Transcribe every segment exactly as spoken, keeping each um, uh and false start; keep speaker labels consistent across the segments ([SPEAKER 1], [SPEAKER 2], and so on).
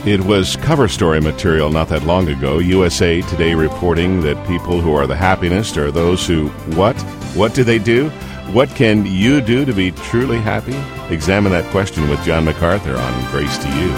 [SPEAKER 1] It was cover story material not that long ago. U S A Today reporting that people who are the happiest are those who, what? What do they do? What can you do to be truly happy? Examine that question with John MacArthur on Grace to You.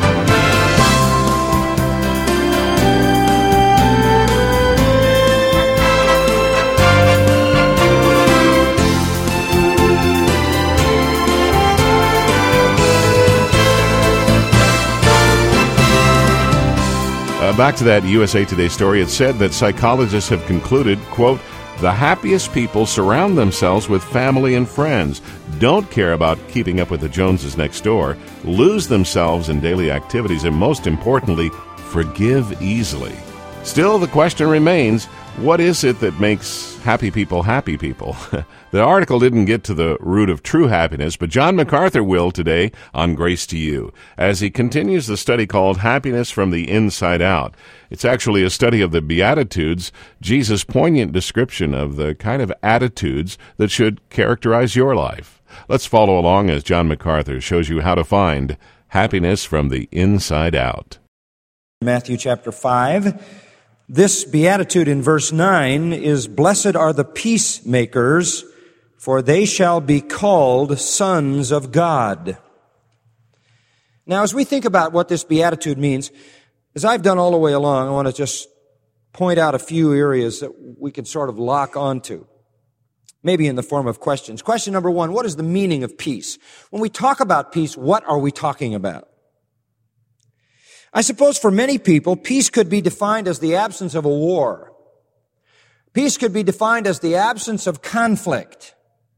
[SPEAKER 1] Uh, back to that U S A Today story, it said that psychologists have concluded, quote, the happiest people surround themselves with family and friends, don't care about keeping up with the Joneses next door, lose themselves in daily activities, and most importantly, forgive easily. Still, the question remains, what is it that makes happy people happy people? The article didn't get to the root of true happiness, but John MacArthur will today on Grace to You, as he continues the study called Happiness from the Inside Out. It's actually a study of the Beatitudes, Jesus' poignant description of the kind of attitudes that should characterize your life. Let's follow along as John MacArthur shows you how to find happiness from the inside out.
[SPEAKER 2] Matthew chapter five. This beatitude in verse nine is, blessed are the peacemakers, for they shall be called sons of God. Now, as we think about what this beatitude means, as I've done all the way along, I want to just point out a few areas that we can sort of lock onto, maybe in the form of questions. Question number one, what is the meaning of peace? When we talk about peace, what are we talking about? I suppose for many people, peace could be defined as the absence of a war. Peace could be defined as the absence of conflict.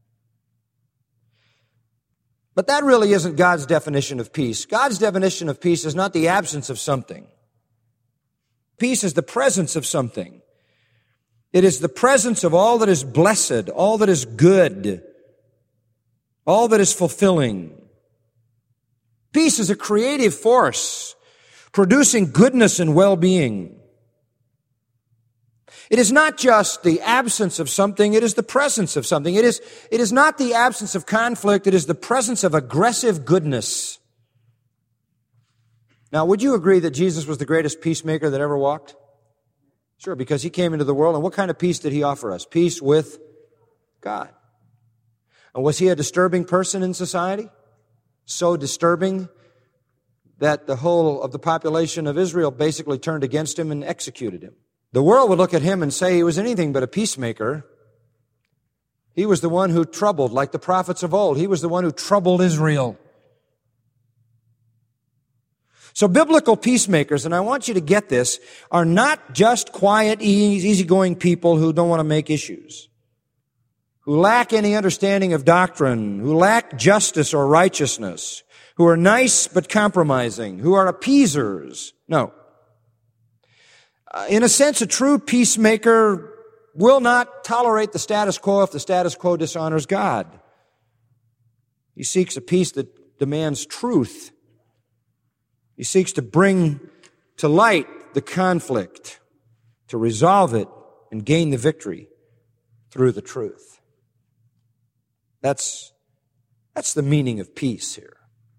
[SPEAKER 2] But that really isn't God's definition of peace. God's definition of peace is not the absence of something. Peace is the presence of something. It is the presence of all that is blessed, all that is good, all that is fulfilling. Peace is a creative force, producing goodness and well-being. It is not just the absence of something, it is the presence of something. It is, it is not the absence of conflict, it is the presence of aggressive goodness. Now, would you agree that Jesus was the greatest peacemaker that ever walked? Sure, because he came into the world, and what kind of peace did he offer us? Peace with God. And was he a disturbing person in society? So disturbing that the whole of the population of Israel basically turned against him and executed him. The world would look at him and say he was anything but a peacemaker. He was the one who troubled, like the prophets of old. He was the one who troubled Israel. So biblical peacemakers, and I want you to get this, are not just quiet, easygoing people who don't want to make issues, who lack any understanding of doctrine, who lack justice or righteousness, who are nice but compromising, who are appeasers. No. Uh, in a sense, a true peacemaker will not tolerate the status quo if the status quo dishonors God. He seeks a peace that demands truth. He seeks to bring to light the conflict, to resolve it and gain the victory through the truth. That's, that's the meaning of peace here.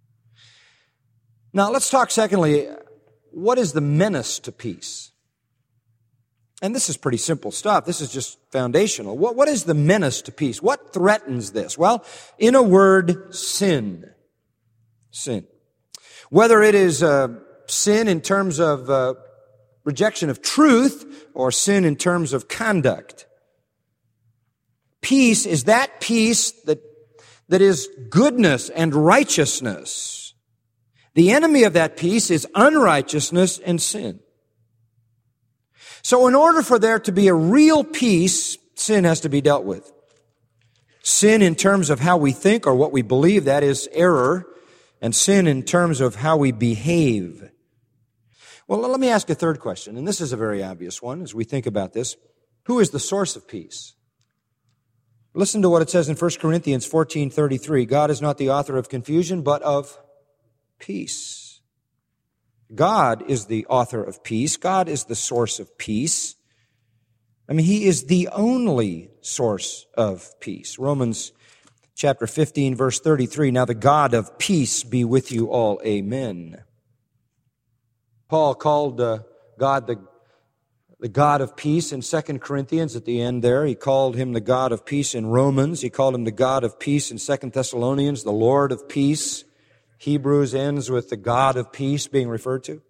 [SPEAKER 2] Now, let's talk secondly, what is the menace to peace? And this is pretty simple stuff. This is just foundational. What, what is the menace to peace? What threatens this? Well, in a word, sin. Sin. Whether it is uh, sin in terms of uh, rejection of truth or sin in terms of conduct. Peace is that peace that, that is goodness and righteousness. The enemy of that peace is unrighteousness and sin. So in order for there to be a real peace, sin has to be dealt with. Sin in terms of how we think or what we believe, that is error, and sin in terms of how we behave. Well, let me ask a third question, and this is a very obvious one as we think about this. Who is the source of peace? Listen to what it says in First Corinthians fourteen thirty-three. God is not the author of confusion, but of peace. God is the author of peace. God is the source of peace. I mean, He is the only source of peace. Romans chapter fifteen, verse thirty-three, now the God of peace be with you all. Amen. Paul called uh, God the, the God of peace in Second Corinthians at the end there. He called him the God of peace in Romans. He called him the God of peace in Second Thessalonians, the Lord of peace. Hebrews ends with the God of peace being referred to.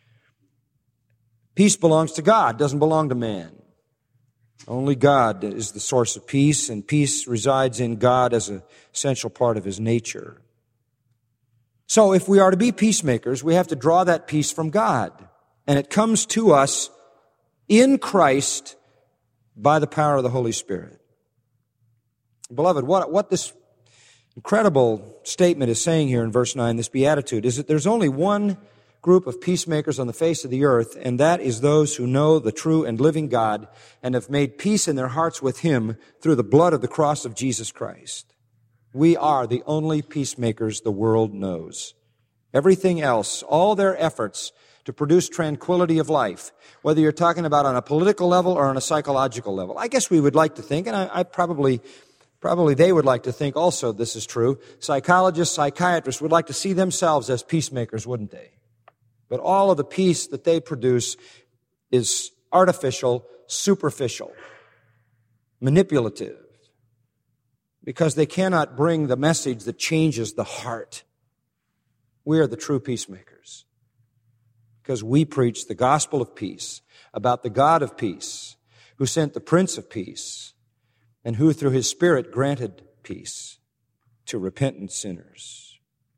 [SPEAKER 2] Peace belongs to God, doesn't belong to man. Only God is the source of peace, and peace resides in God as an essential part of His nature. So if we are to be peacemakers, we have to draw that peace from God. And it comes to us in Christ by the power of the Holy Spirit. Beloved, what, what this incredible statement is saying here in verse nine, this beatitude, is that there's only one group of peacemakers on the face of the earth, and that is those who know the true and living God and have made peace in their hearts with Him through the blood of the cross of Jesus Christ. We are the only peacemakers the world knows. Everything else, all their efforts to produce tranquility of life, whether you're talking about on a political level or on a psychological level, I guess we would like to think, and I, I probably Probably they would like to think also this is true. Psychologists, psychiatrists would like to see themselves as peacemakers, wouldn't they? But all of the peace that they produce is artificial, superficial, manipulative, because they cannot bring the message that changes the heart. We are the true peacemakers because we preach the gospel of peace about the God of peace who sent the Prince of Peace and who through His Spirit granted peace to repentant sinners.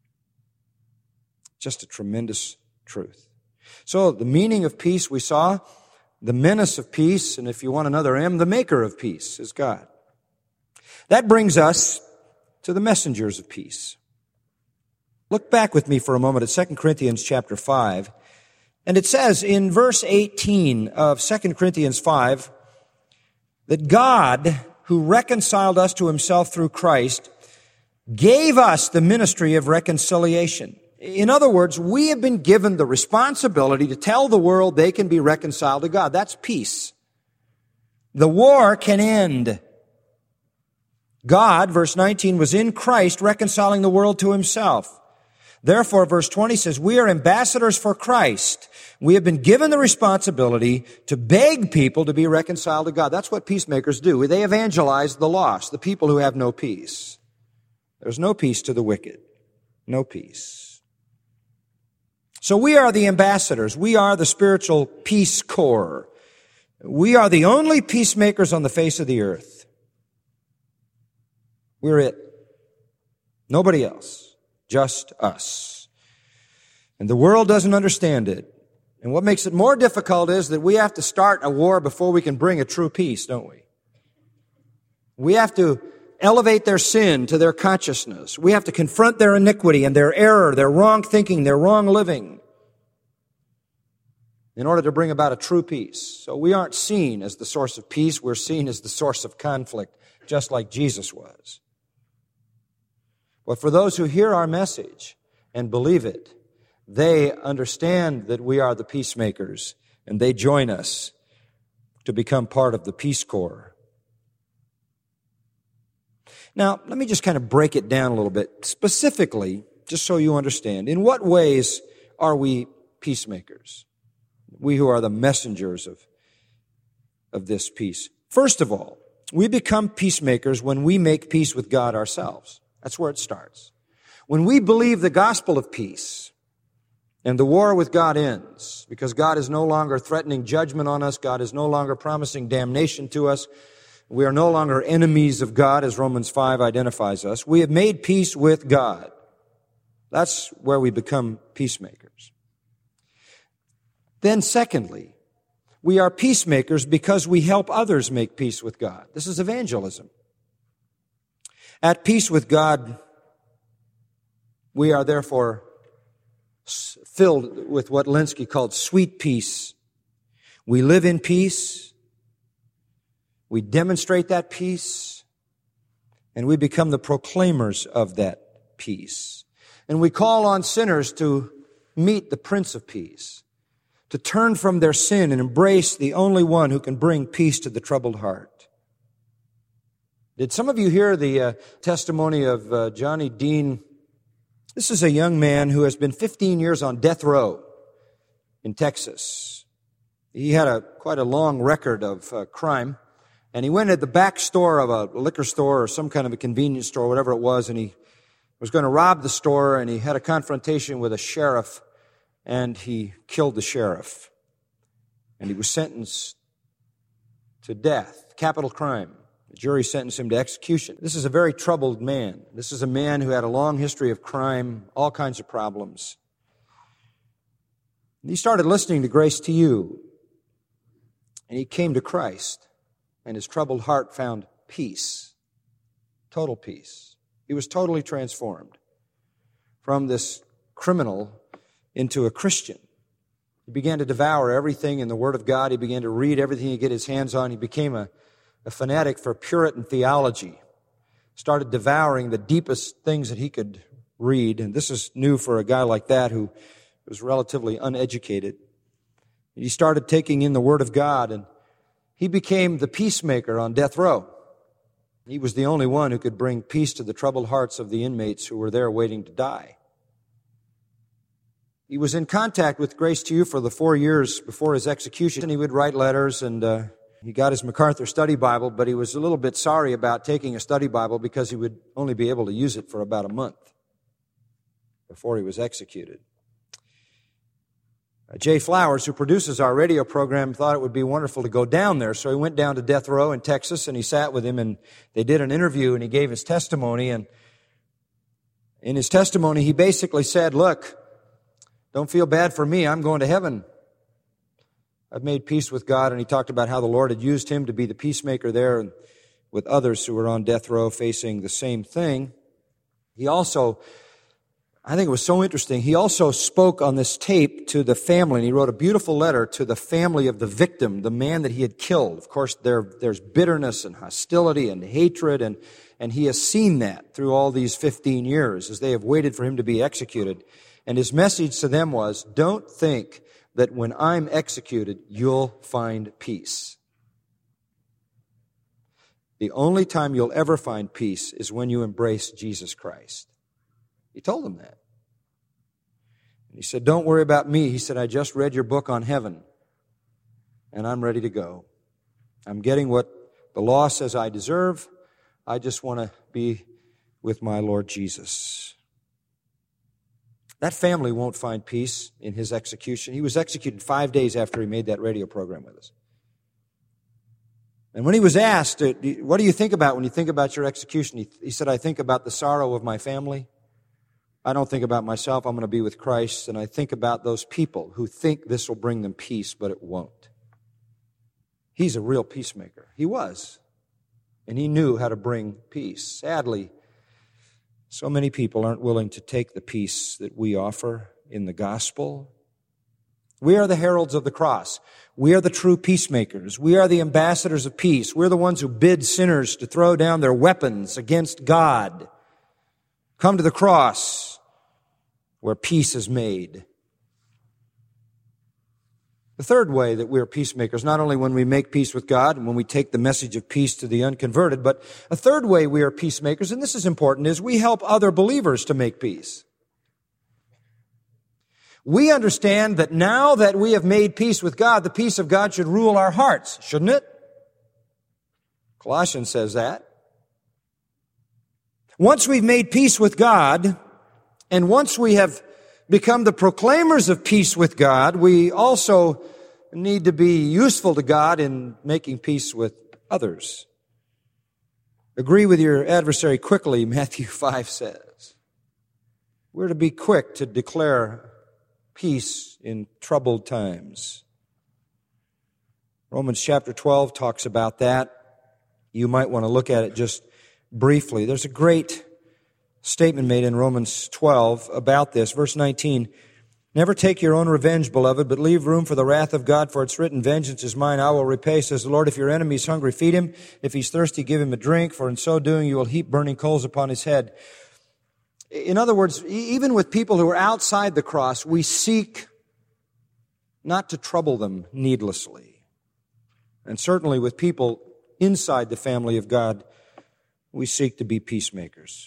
[SPEAKER 2] Just a tremendous truth. So the meaning of peace we saw, the menace of peace, and if you want another M, the maker of peace is God. That brings us to the messengers of peace. Look back with me for a moment at Second Corinthians chapter five, and it says in verse eighteen of Second Corinthians five that God, who reconciled us to Himself through Christ, gave us the ministry of reconciliation. In other words, we have been given the responsibility to tell the world they can be reconciled to God. That's peace. The war can end. God, verse nineteen, was in Christ reconciling the world to Himself. Therefore, verse twenty says, we are ambassadors for Christ. We have been given the responsibility to beg people to be reconciled to God. That's what peacemakers do. They evangelize the lost, the people who have no peace. There's no peace to the wicked. No peace. So we are the ambassadors. We are the spiritual peace corps. We are the only peacemakers on the face of the earth. We're it. Nobody else. Just us. And the world doesn't understand it. And what makes it more difficult is that we have to start a war before we can bring a true peace, don't we? We have to elevate their sin to their consciousness. We have to confront their iniquity and their error, their wrong thinking, their wrong living in order to bring about a true peace. So we aren't seen as the source of peace. We're seen as the source of conflict, just like Jesus was. But for those who hear our message and believe it, they understand that we are the peacemakers, and they join us to become part of the Peace Corps. Now, let me just kind of break it down a little bit. Specifically, just so you understand, in what ways are we peacemakers? We who are the messengers of, of this peace. First of all, we become peacemakers when we make peace with God ourselves. That's where it starts. When we believe the gospel of peace, and the war with God ends, because God is no longer threatening judgment on us, God is no longer promising damnation to us, we are no longer enemies of God, as Romans five identifies us. We have made peace with God. That's where we become peacemakers. Then secondly, we are peacemakers because we help others make peace with God. This is evangelism. At peace with God, we are therefore filled with what Lenski called sweet peace. We live in peace. We demonstrate that peace. And we become the proclaimers of that peace. And we call on sinners to meet the Prince of Peace, to turn from their sin and embrace the only one who can bring peace to the troubled heart. Did some of you hear the uh, testimony of uh, Johnny Dean? This is a young man who has been fifteen years on death row in Texas. He had a quite a long record of uh, crime, and he went at the back store of a liquor store or some kind of a convenience store, whatever it was, and he was going to rob the store, and he had a confrontation with a sheriff, and he killed the sheriff. And he was sentenced to death, capital crime. The jury sentenced him to execution. This is a very troubled man. This is a man who had a long history of crime, all kinds of problems. And he started listening to Grace to You, and he came to Christ, and his troubled heart found peace, total peace. He was totally transformed from this criminal into a Christian. He began to devour everything in the Word of God. He began to read everything he could get his hands on. He became a, a fanatic for Puritan theology. Started devouring the deepest things that he could read. And this is new for a guy like that who was relatively uneducated. He started taking in the Word of God, and he became the peacemaker on death row. He was the only one who could bring peace to the troubled hearts of the inmates who were there waiting to die. He was in contact with Grace to You for the four years before his execution, and he would write letters, and uh, he got his MacArthur Study Bible, but he was a little bit sorry about taking a study Bible because he would only be able to use it for about a month before he was executed. Uh, Jay Flowers, who produces our radio program, thought it would be wonderful to go down there, so he went down to death row in Texas, and he sat with him, and they did an interview, and he gave his testimony, and in his testimony, he basically said, look, don't feel bad for me. I'm going to heaven. I've made peace with God. And he talked about how the Lord had used him to be the peacemaker there with others who were on death row facing the same thing. He also, I think it was so interesting, he also spoke on this tape to the family, and he wrote a beautiful letter to the family of the victim, the man that he had killed. Of course, there, there's bitterness and hostility and hatred, and, and he has seen that through all these fifteen years as they have waited for him to be executed. And his message to them was, don't think that when I'm executed, you'll find peace. The only time you'll ever find peace is when you embrace Jesus Christ. He told them that. And he said, don't worry about me. He said, I just read your book on heaven, and I'm ready to go. I'm getting what the law says I deserve. I just want to be with my Lord Jesus. That family won't find peace in his execution. He was executed five days after he made that radio program with us. And when he was asked, what do you think about when you think about your execution? He, he said, I think about the sorrow of my family. I don't think about myself. I'm going to be with Christ. And I think about those people who think this will bring them peace, but it won't. He's a real peacemaker. He was. And he knew how to bring peace. Sadly, so many people aren't willing to take the peace that we offer in the gospel. We are the heralds of the cross. We are the true peacemakers. We are the ambassadors of peace. We're the ones who bid sinners to throw down their weapons against God. Come to the cross where peace is made. The third way that we are peacemakers, not only when we make peace with God and when we take the message of peace to the unconverted, but a third way we are peacemakers, and this is important, is we help other believers to make peace. We understand that now that we have made peace with God, the peace of God should rule our hearts, shouldn't it? Colossians says that. Once we've made peace with God, and once we have become the proclaimers of peace with God, we also need to be useful to God in making peace with others. Agree with your adversary quickly, Matthew five says. We're to be quick to declare peace in troubled times. Romans chapter twelve talks about that. You might want to look at it just briefly. There's a great statement made in Romans twelve about this. Verse nineteen, never take your own revenge, beloved, but leave room for the wrath of God, for it's written, vengeance is mine, I will repay, says the Lord. If your enemy is hungry, feed him. If he's thirsty, give him a drink, for in so doing you will heap burning coals upon his head. In other words, even with people who are outside the cross, we seek not to trouble them needlessly. And certainly with people inside the family of God, we seek to be peacemakers.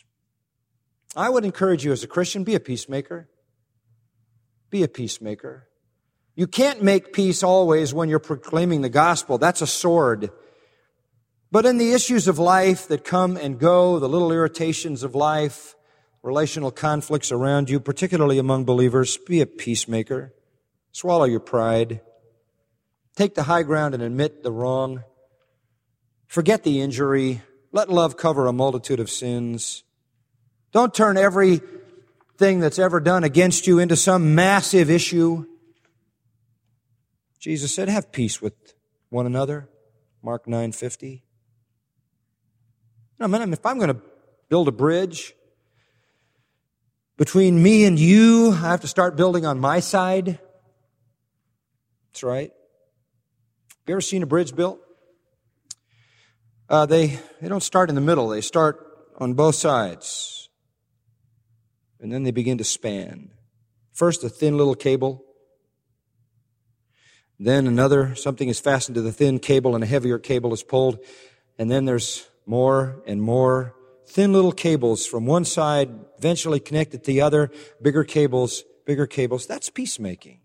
[SPEAKER 2] I would encourage you as a Christian, be a peacemaker. Be a peacemaker. You can't make peace always when you're proclaiming the gospel. That's a sword. But in the issues of life that come and go, the little irritations of life, relational conflicts around you, particularly among believers, be a peacemaker. Swallow your pride. Take the high ground and admit the wrong. Forget the injury. Let love cover a multitude of sins. Don't turn everything that's ever done against you into some massive issue. Jesus said, have peace with one another. Mark nine fifty. No, man, if I'm going to build a bridge between me and you, I have to start building on my side. That's right. Have you ever seen a bridge built? Uh, they, they don't start in the middle. They start on both sides. And then they begin to span. First, a thin little cable. Then another, something is fastened to the thin cable and a heavier cable is pulled. And then there's more and more thin little cables from one side, eventually connected to the other, bigger cables, bigger cables. That's peacemaking.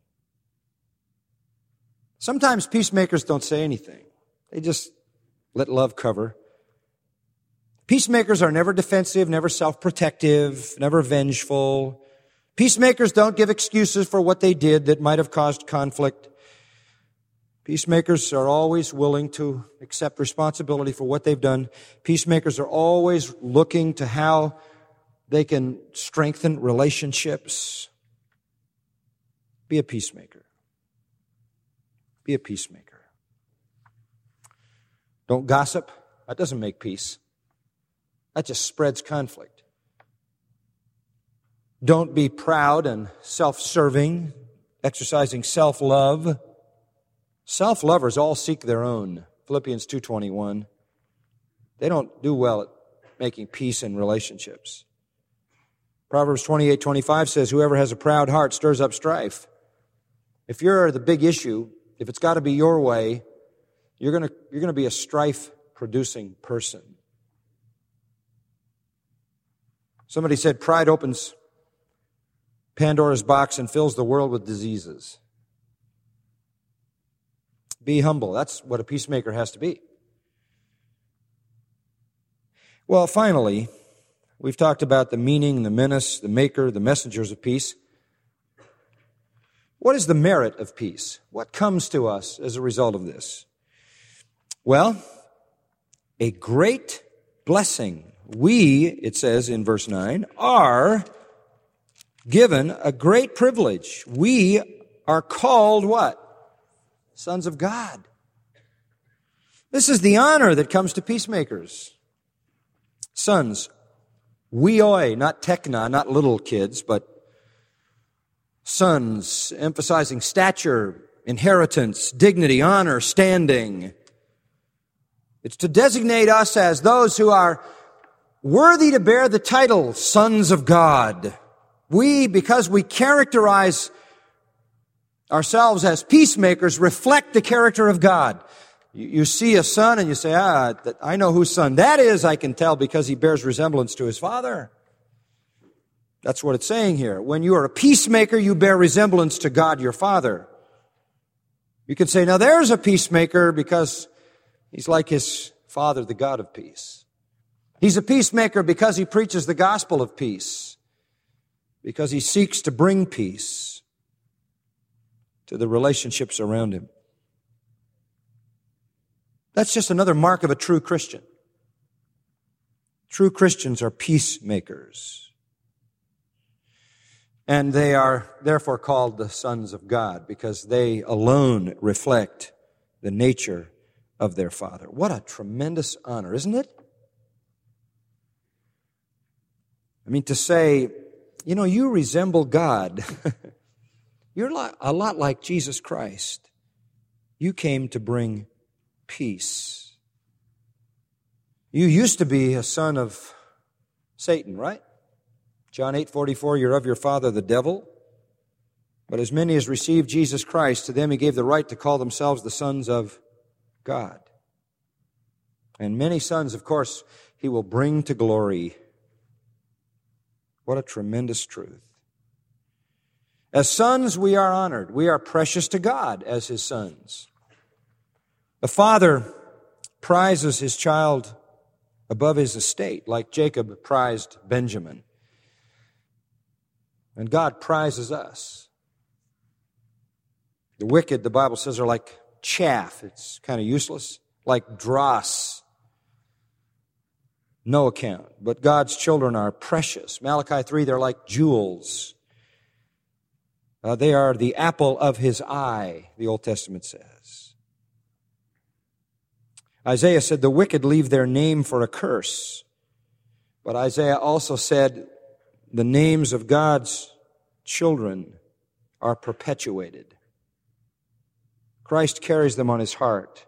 [SPEAKER 2] Sometimes peacemakers don't say anything. They just let love cover. Peacemakers are never defensive, never self-protective, never vengeful. Peacemakers don't give excuses for what they did that might have caused conflict. Peacemakers are always willing to accept responsibility for what they've done. Peacemakers are always looking to how they can strengthen relationships. Be a peacemaker. Be a peacemaker. Don't gossip. That doesn't make peace. That just spreads conflict. Don't be proud and self-serving, exercising self-love. Self-lovers all seek their own. Philippians two twenty-one. They don't do well at making peace in relationships. Proverbs twenty-eight twenty-five says, whoever has a proud heart stirs up strife. If you're the big issue, if it's got to be your way, you're going to you're going to be a strife-producing person. Somebody said pride opens Pandora's box and fills the world with diseases. Be humble. That's what a peacemaker has to be. Well, finally, we've talked about the meaning, the menace, the maker, the messengers of peace. What is the merit of peace? What comes to us as a result of this? Well, a great blessing. We, it says in verse nine, are given a great privilege. We are called what? Sons of God. This is the honor that comes to peacemakers. Sons, weoi, not tekna, not little kids, but sons, emphasizing stature, inheritance, dignity, honor, standing. It's to designate us as those who are worthy to bear the title, sons of God. We, because we characterize ourselves as peacemakers, reflect the character of God. You, you see a son and you say, ah, that, I know whose son that is. I can tell because he bears resemblance to his father. That's what it's saying here. When you are a peacemaker, you bear resemblance to God your Father. You can say, now there's a peacemaker because he's like his Father, the God of peace. He's a peacemaker because he preaches the gospel of peace, because he seeks to bring peace to the relationships around him. That's just another mark of a true Christian. True Christians are peacemakers. And they are therefore called the sons of God because they alone reflect the nature of their Father. What a tremendous honor, isn't it? I mean, to say, you know, you resemble God. You're a lot like Jesus Christ. You came to bring peace. You used to be a son of Satan, right? John eight forty-four, you're of your father the devil. But as many as received Jesus Christ, to them he gave the right to call themselves the sons of God. And many sons, of course, he will bring to glory. What a tremendous truth. As sons, we are honored. We are precious to God as His sons. The father prizes his child above his estate, like Jacob prized Benjamin. And God prizes us. The wicked, the Bible says, are like chaff. It's kind of useless. Like dross. No account. But God's children are precious. Malachi three, they're like jewels. Uh, they are the apple of His eye, the Old Testament says. Isaiah said, the wicked leave their name for a curse. But Isaiah also said, the names of God's children are perpetuated. Christ carries them on His heart.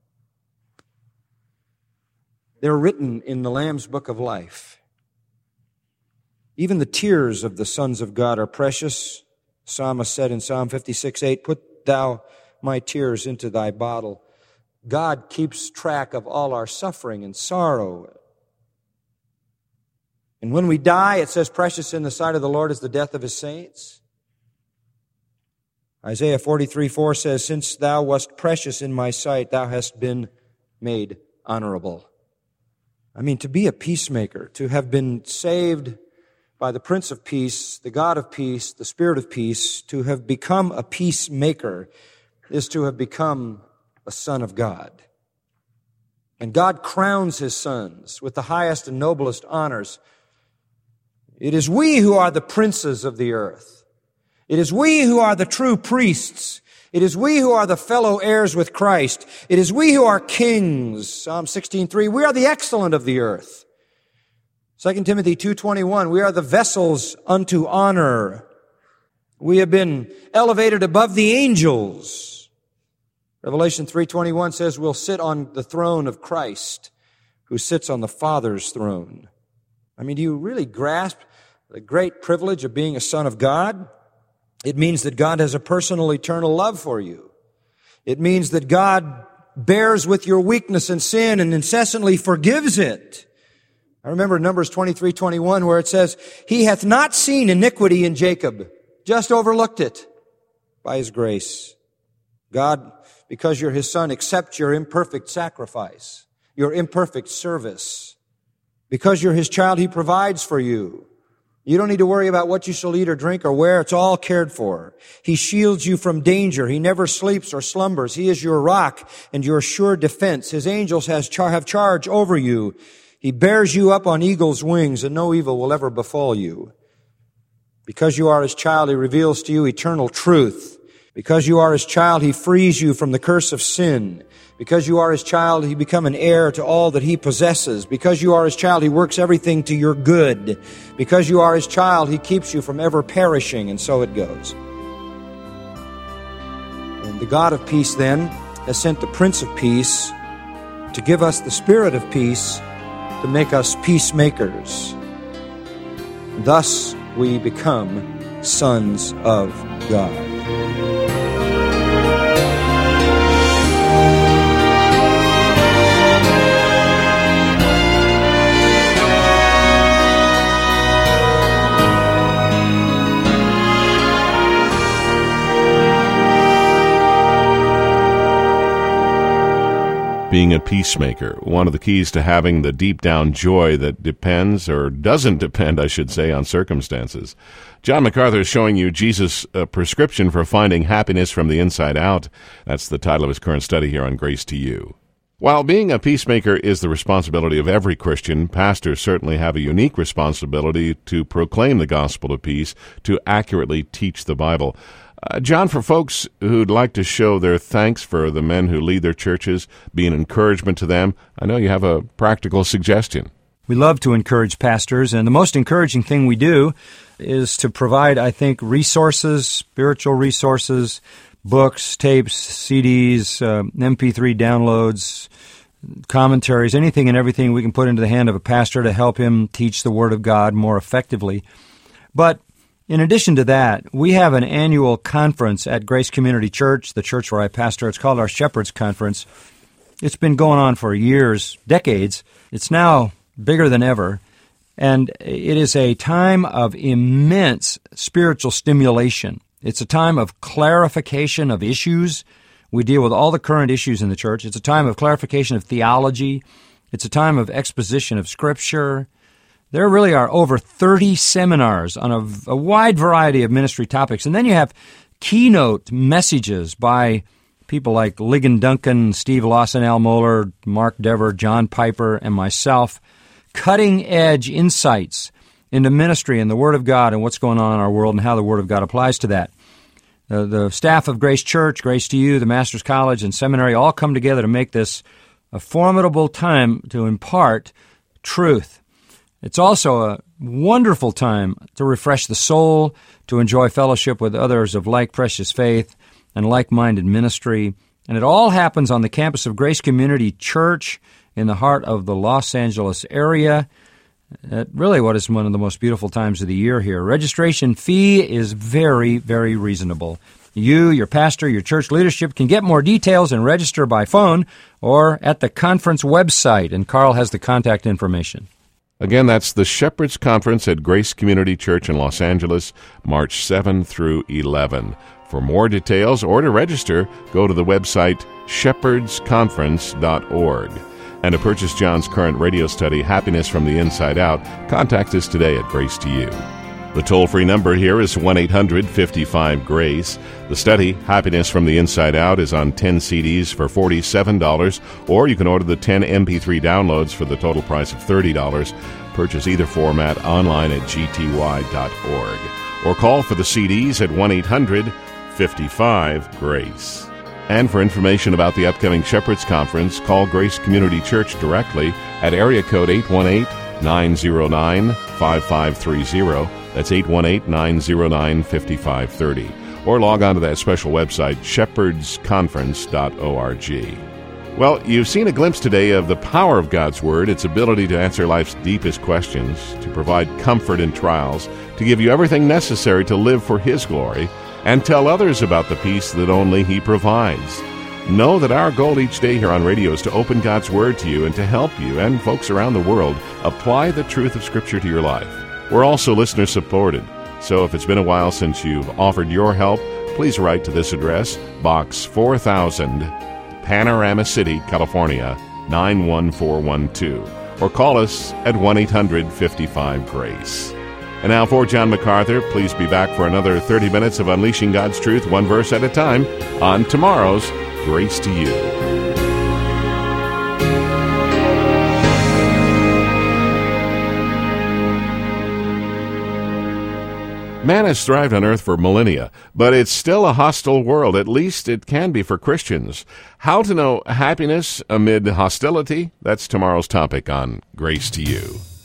[SPEAKER 2] They're written in the Lamb's Book of Life. Even the tears of the sons of God are precious. The psalmist said in Psalm fifty-six eight, put thou my tears into thy bottle. God keeps track of all our suffering and sorrow. And when we die, it says, precious in the sight of the Lord is the death of His saints. Isaiah forty-three four says, since thou wast precious in my sight, thou hast been made honorable. I mean, to be a peacemaker, to have been saved by the Prince of Peace, the God of peace, the Spirit of peace, to have become a peacemaker is to have become a son of God. And God crowns His sons with the highest and noblest honors. It is we who are the princes of the earth. It is we who are the true priests. It is we who are the fellow heirs with Christ. It is we who are kings. Psalm sixteen three, we are the excellent of the earth. Second Timothy two twenty-one, we are the vessels unto honor. We have been elevated above the angels. Revelation three twenty-one says we'll sit on the throne of Christ, who sits on the Father's throne. I mean, do you really grasp the great privilege of being a son of God? It means that God has a personal, eternal love for you. It means that God bears with your weakness and sin and incessantly forgives it. I remember Numbers twenty-three twenty-one where it says, He hath not seen iniquity in Jacob, just overlooked it by His grace. God, because you're His son, accepts your imperfect sacrifice, your imperfect service. Because you're His child, He provides for you. You don't need to worry about what you shall eat or drink or wear. It's all cared for. He shields you from danger. He never sleeps or slumbers. He is your rock and your sure defense. His angels has char- have charge over you. He bears you up on eagle's wings, and no evil will ever befall you. Because you are His child, He reveals to you eternal truth. Because you are His child, He frees you from the curse of sin. Because you are His child, He become an heir to all that He possesses. Because you are His child, He works everything to your good. Because you are His child, He keeps you from ever perishing, and so it goes. And the God of peace, then, has sent the Prince of Peace to give us the Spirit of peace, to make us peacemakers. Thus we become sons of God.
[SPEAKER 1] Being a peacemaker, one of the keys to having the deep down joy that depends, or doesn't depend, I should say, on circumstances. John MacArthur is showing you Jesus' uh, prescription for finding happiness from the inside out. That's the title of his current study here on Grace to You. While being a peacemaker is the responsibility of every Christian, pastors certainly have a unique responsibility to proclaim the gospel of peace, to accurately teach the Bible. Uh, John, for folks who'd like to show their thanks for the men who lead their churches, be an encouragement to them, I know you have a practical suggestion.
[SPEAKER 3] We love to encourage pastors, and the most encouraging thing we do is to provide, I think, resources, spiritual resources, books, tapes, C Ds, uh, M P three downloads, commentaries, anything and everything we can put into the hand of a pastor to help him teach the Word of God more effectively. But in addition to that, we have an annual conference at Grace Community Church, the church where I pastor. It's called our Shepherds Conference. It's been going on for years, decades. It's now bigger than ever, and it is a time of immense spiritual stimulation. It's a time of clarification of issues. We deal with all the current issues in the church. It's a time of clarification of theology. It's a time of exposition of Scripture. There really are over thirty seminars on a, a wide variety of ministry topics. And then you have keynote messages by people like Ligon Duncan, Steve Lawson, Al Mohler, Mark Dever, John Piper, and myself. Cutting-edge insights into ministry and the Word of God and what's going on in our world and how the Word of God applies to that. Uh, the staff of Grace Church, Grace to You, the Master's College, and Seminary all come together to make this a formidable time to impart truth. It's also a wonderful time to refresh the soul, to enjoy fellowship with others of like precious faith and like-minded ministry. And it all happens on the campus of Grace Community Church in the heart of the Los Angeles area. At really what is one of the most beautiful times of the year here. Registration fee is very, very reasonable. You, your pastor, your church leadership can get more details and register by phone or at the conference website, and Carl has the contact information.
[SPEAKER 1] Again, that's the Shepherds Conference at Grace Community Church in Los Angeles, March seventh through eleventh. For more details or to register, go to the website shepherds conference dot org. And to purchase John's current radio study, Happiness from the Inside Out, contact us today at Grace to You. The toll-free number here is one eight hundred fifty-five GRACE. The study, Happiness from the Inside Out, is on ten C Ds for forty-seven dollars, or you can order the ten M P three downloads for the total price of thirty dollars. Purchase either format online at G T Y dot org. Or call for the C Ds at one eight hundred fifty-five GRACE. And for information about the upcoming Shepherds Conference, call Grace Community Church directly at area code eight one eight, nine zero nine, five five three zero. That's eight one eight, nine zero nine, five five three zero. Or log on to that special website, shepherds conference dot org. Well, you've seen a glimpse today of the power of God's Word, its ability to answer life's deepest questions, to provide comfort in trials, to give you everything necessary to live for His glory, and tell others about the peace that only He provides. Know that our goal each day here on radio is to open God's Word to you and to help you and folks around the world apply the truth of Scripture to your life. We're also listener-supported, so if it's been a while since you've offered your help, please write to this address, Box four thousand, Panorama City, California, nine one four one two, or call us at one eight hundred fifty-five GRACE. And now for John MacArthur, please be back for another thirty minutes of Unleashing God's Truth, one verse at a time, on tomorrow's Grace to You. Man has thrived on earth for millennia, but it's still a hostile world. At least it can be for Christians. How to know happiness amid hostility? That's tomorrow's topic on Grace to You.